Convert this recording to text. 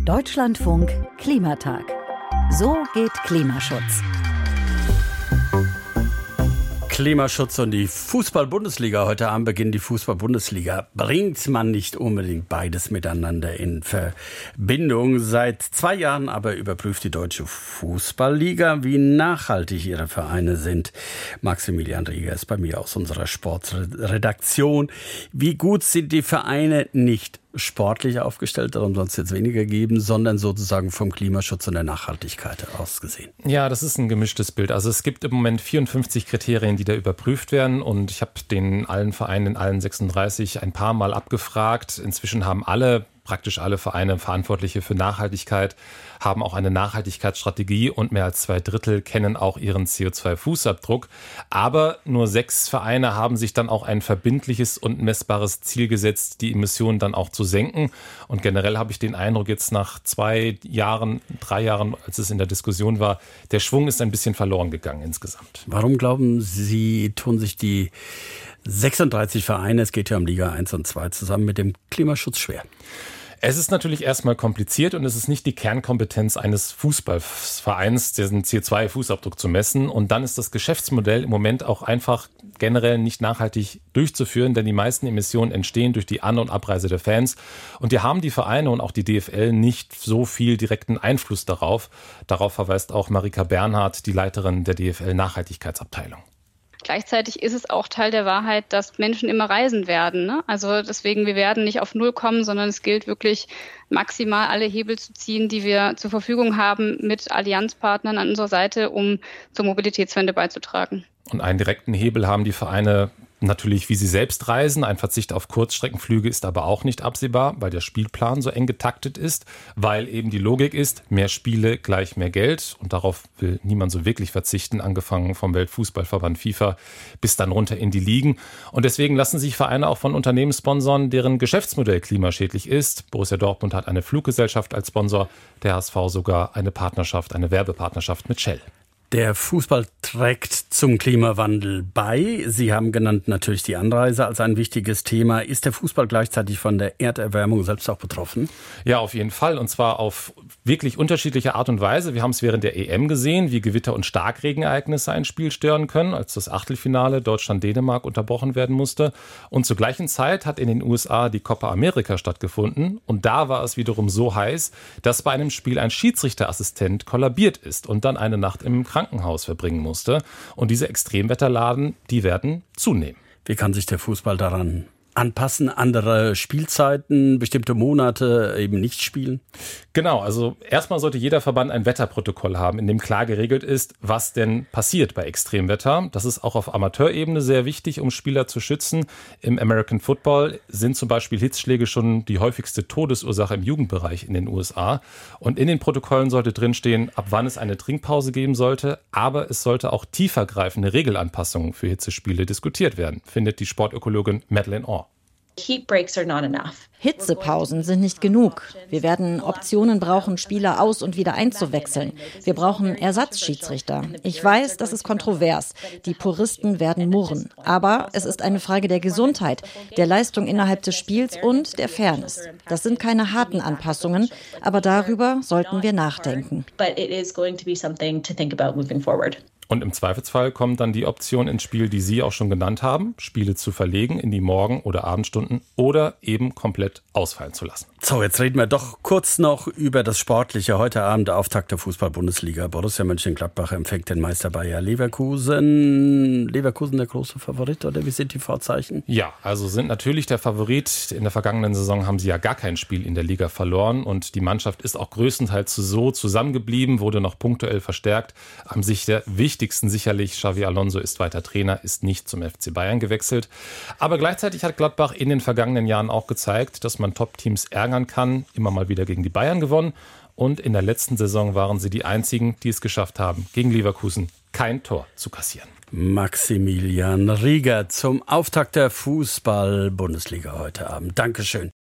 Deutschlandfunk Klimatag. So geht Klimaschutz. Klimaschutz und die Fußball-Bundesliga. Heute Abend beginnt die Fußball-Bundesliga. Bringt man nicht unbedingt beides miteinander in Verbindung. Seit 2 Jahren aber überprüft die Deutsche Fußballliga, wie nachhaltig ihre Vereine sind. Maximilian Rieger ist bei mir aus unserer Sportredaktion. Wie gut sind die Vereine nicht sportlich aufgestellt, darum soll es jetzt weniger geben, sondern sozusagen vom Klimaschutz und der Nachhaltigkeit aus gesehen? Ja, das ist ein gemischtes Bild. Also es gibt im Moment 54 Kriterien, die da überprüft werden, und ich habe den allen Vereinen, in allen 36, ein paar Mal abgefragt. Inzwischen haben praktisch alle Vereine, Verantwortliche für Nachhaltigkeit, haben auch eine Nachhaltigkeitsstrategie, und mehr als 2/3 kennen auch ihren CO2-Fußabdruck. Aber nur 6 Vereine haben sich dann auch ein verbindliches und messbares Ziel gesetzt, die Emissionen dann auch zu senken. Und generell habe ich den Eindruck, jetzt nach 3 Jahren, als es in der Diskussion war, der Schwung ist ein bisschen verloren gegangen insgesamt. Warum glauben Sie, tun sich die 36 Vereine, es geht ja um Liga 1 und 2, zusammen mit dem Klimaschutz schwer? Es ist natürlich erstmal kompliziert, und es ist nicht die Kernkompetenz eines Fußballvereins, den CO2-Fußabdruck zu messen. Und dann ist das Geschäftsmodell im Moment auch einfach generell nicht nachhaltig durchzuführen, denn die meisten Emissionen entstehen durch die An- und Abreise der Fans. Und die haben die Vereine und auch die DFL nicht so viel direkten Einfluss darauf. Darauf verweist auch Marika Bernhardt, die Leiterin der DFL-Nachhaltigkeitsabteilung. Gleichzeitig ist es auch Teil der Wahrheit, dass Menschen immer reisen werden, ne? Also deswegen, wir werden nicht auf Null kommen, sondern es gilt wirklich maximal alle Hebel zu ziehen, die wir zur Verfügung haben, mit Allianzpartnern an unserer Seite, um zur Mobilitätswende beizutragen. Und einen direkten Hebel haben die Vereine natürlich, wie sie selbst reisen. Ein Verzicht auf Kurzstreckenflüge ist aber auch nicht absehbar, weil der Spielplan so eng getaktet ist, weil eben die Logik ist, mehr Spiele gleich mehr Geld. Und darauf will niemand so wirklich verzichten, angefangen vom Weltfußballverband FIFA bis dann runter in die Ligen. Und deswegen lassen sich Vereine auch von Unternehmen sponsern, deren Geschäftsmodell klimaschädlich ist. Borussia Dortmund hat eine Fluggesellschaft als Sponsor, der HSV sogar eine Werbepartnerschaft mit Shell. Der Fußball trägt zum Klimawandel bei. Sie haben genannt natürlich die Anreise als ein wichtiges Thema. Ist der Fußball gleichzeitig von der Erderwärmung selbst auch betroffen? Ja, auf jeden Fall. Und zwar auf wirklich unterschiedliche Art und Weise. Wir haben es während der EM gesehen, wie Gewitter- und Starkregenereignisse ein Spiel stören können, als das Achtelfinale Deutschland-Dänemark unterbrochen werden musste. Und zur gleichen Zeit hat in den USA die Copa America stattgefunden. Und da war es wiederum so heiß, dass bei einem Spiel ein Schiedsrichterassistent kollabiert ist und dann eine Nacht im Krankenhaus verbringen musste. Und diese Extremwetterlagen, die werden zunehmen. Wie kann sich der Fußball daran anpassen? Andere Spielzeiten, bestimmte Monate eben nicht spielen? Genau, also erstmal sollte jeder Verband ein Wetterprotokoll haben, in dem klar geregelt ist, was denn passiert bei Extremwetter. Das ist auch auf Amateurebene sehr wichtig, um Spieler zu schützen. Im American Football sind zum Beispiel Hitzschläge schon die häufigste Todesursache im Jugendbereich in den USA. Und in den Protokollen sollte drinstehen, ab wann es eine Trinkpause geben sollte. Aber es sollte auch tiefergreifende Regelanpassungen für Hitzespiele diskutiert werden, findet die Sportökologin Madeleine Orr. Hitzepausen sind nicht genug. Wir werden Optionen brauchen, Spieler aus- und wieder einzuwechseln. Wir brauchen Ersatzschiedsrichter. Ich weiß, das ist kontrovers. Die Puristen werden murren. Aber es ist eine Frage der Gesundheit, der Leistung innerhalb des Spiels und der Fairness. Das sind keine harten Anpassungen, aber darüber sollten wir nachdenken. Und im Zweifelsfall kommt dann die Option ins Spiel, die Sie auch schon genannt haben, Spiele zu verlegen in die Morgen- oder Abendstunden oder eben komplett ausfallen zu lassen. So, jetzt reden wir doch kurz noch über das Sportliche. Heute Abend Auftakt der Fußball-Bundesliga. Borussia Mönchengladbach empfängt den Meister Bayer Leverkusen. Leverkusen der große Favorit, oder wie sind die Vorzeichen? Ja, also sind natürlich der Favorit. In der vergangenen Saison haben sie ja gar kein Spiel in der Liga verloren, und die Mannschaft ist auch größtenteils so zusammengeblieben, wurde noch punktuell verstärkt. Am sich der wichtigsten sicherlich, Xavi Alonso ist weiter Trainer, ist nicht zum FC Bayern gewechselt. Aber gleichzeitig hat Gladbach in den vergangenen Jahren auch gezeigt, dass man Top-Teams ärgern kann. Immer mal wieder gegen die Bayern gewonnen. Und in der letzten Saison waren sie die einzigen, die es geschafft haben, gegen Leverkusen kein Tor zu kassieren. Maximilian Rieger zum Auftakt der Fußball-Bundesliga heute Abend. Dankeschön.